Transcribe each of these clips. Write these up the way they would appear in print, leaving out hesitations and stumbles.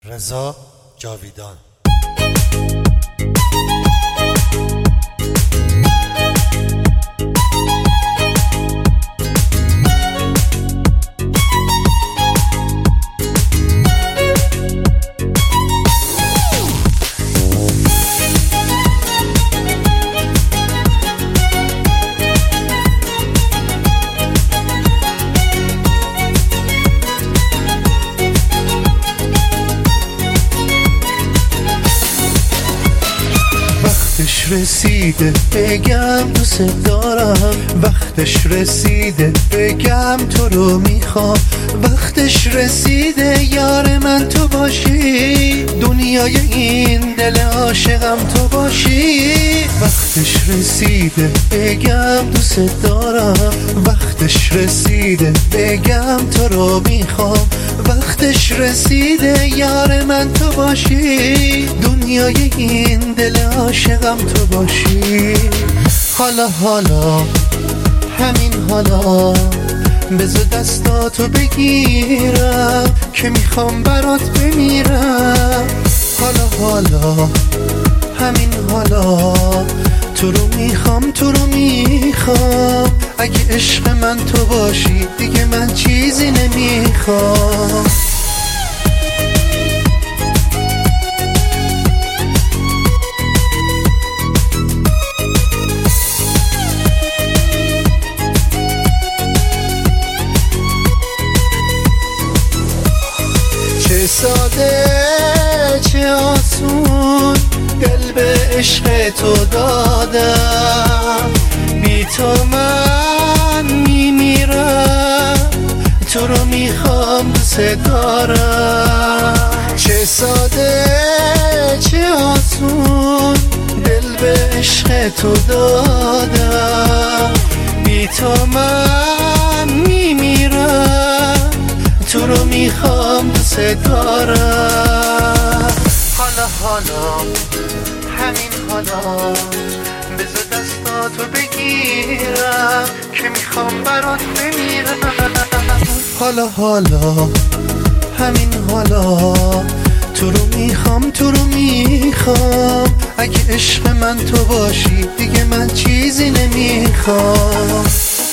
رضا جاویدان. وقتش رسیده بگم دوست دارم، وقتش رسیده بگم تو رو میخوام، وقتش رسیده یار من تو باشی، دنیای این دل عاشقم تو باشی. وقتش رسیده بگم دوست دارم، وقتش رسیده بگم تو رو میخوام، وقتش رسیده یار من تو باشی، دنیای این دل عاشقم تو باشی. حالا همین حالا بذار دستاتو بگیرم که میخوام برات بمیرم. حالا همین حالا تو رو میخوام، اگه عشق من تو باشی دیگه من چیزی نمیخوام. چه ساده چه آسون دل به عشق تو دادم، بی تو من میمیرم، تو رو میخوام دوست دارم. چه ساده چه آسون دل به عشق تو دادم، بی تو من میمیرم، تو رو میخوام دوست دارم. حالا همین حالا بذار دستاتو بگیرم که میخوام برات بمیرم. حالا همین حالا تو رو میخوام، اگه عشق من تو باشی دیگه من چیزی نمیخوام.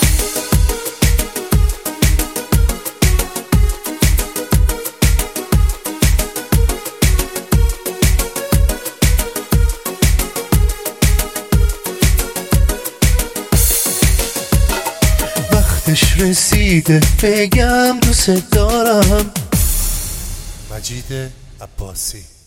وقتش رسیده بگم دوست دارم. مجید عباسی.